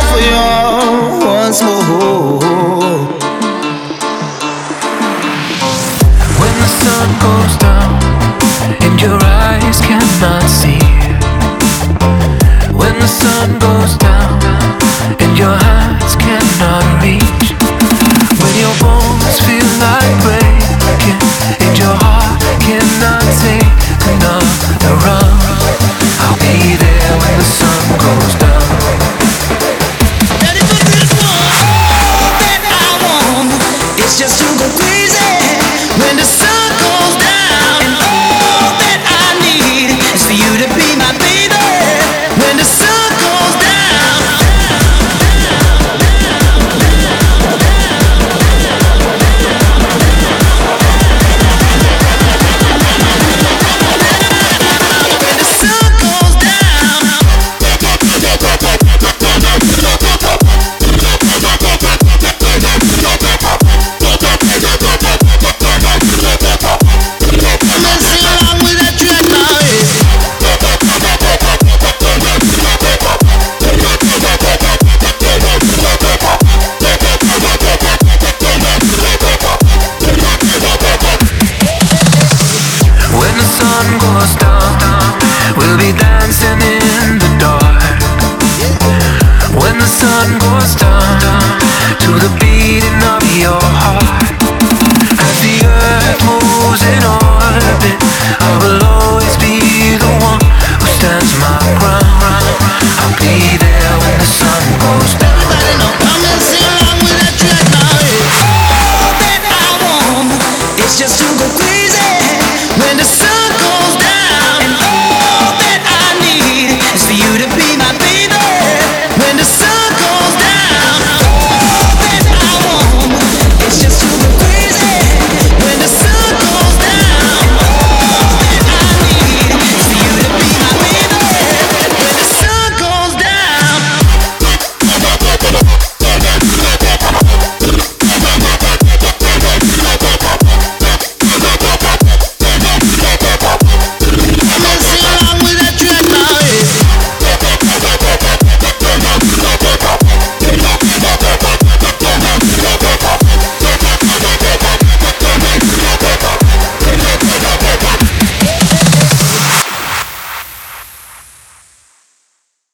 for you once more. When the sun goes down and your eyes cannot see, when the sun goes down and your hands cannot reach, when your bones feel like breaking and your heart cannot take